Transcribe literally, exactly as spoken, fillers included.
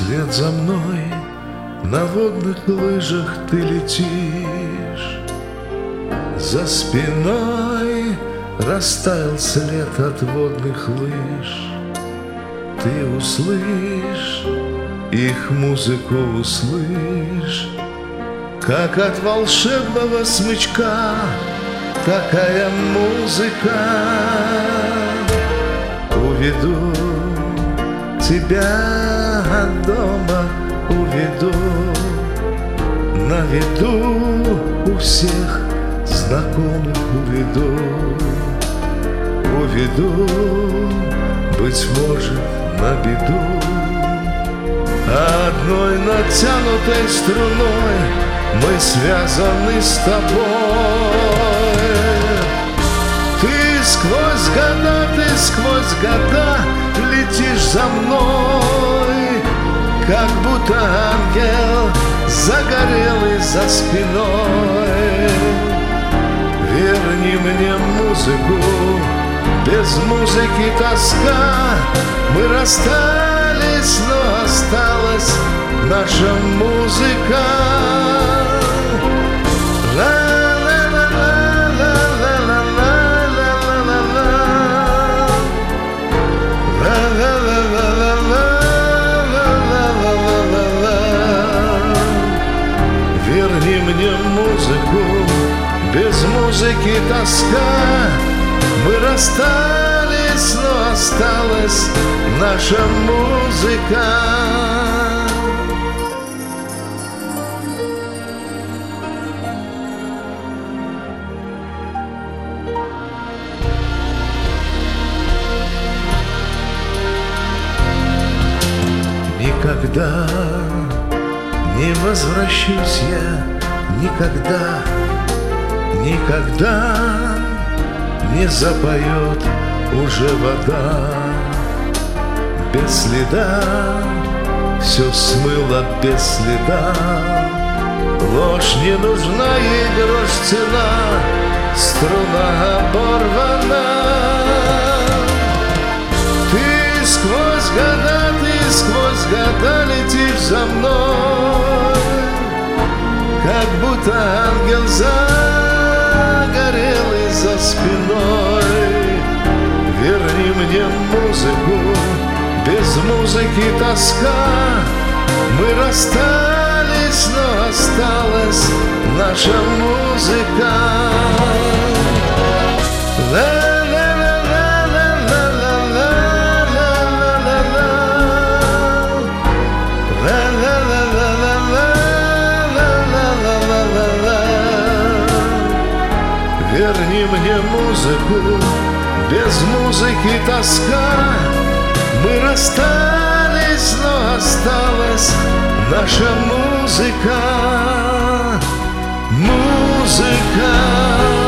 Вслед за мной на водных лыжах ты летишь. За спиной растаял след от водных лыж. Ты услышь, их музыку услышь, как от волшебного смычка такая музыка. Уведу тебя от дома, уведу, на виду у всех знакомых уведу. Уведу, быть может, на беду. Одной натянутой струной мы связаны с тобой. Ты сквозь года, ты сквозь года летишь за мной, как будто ангел загорелый за спиной. Верни мне музыку, без музыки тоска. Мы расстались, но осталась наша музыка. Верни мне музыку, без музыки тоска. Мы расстались, но осталась наша музыка. Никогда не возвращусь я, никогда, никогда не запоет уже вода. Без следа все смыло без следа. Ложь не нужна, ей грош цена, струна оборвана. Ты сквозь года, ты сквозь года летишь за мной, как будто ангел загорелый за спиной. Верни мне музыку, без музыки тоска. Мы расстались, но осталась наша музыка. Верни мне музыку, без музыки тоска. Мы расстались, но осталась наша музыка. Музыка.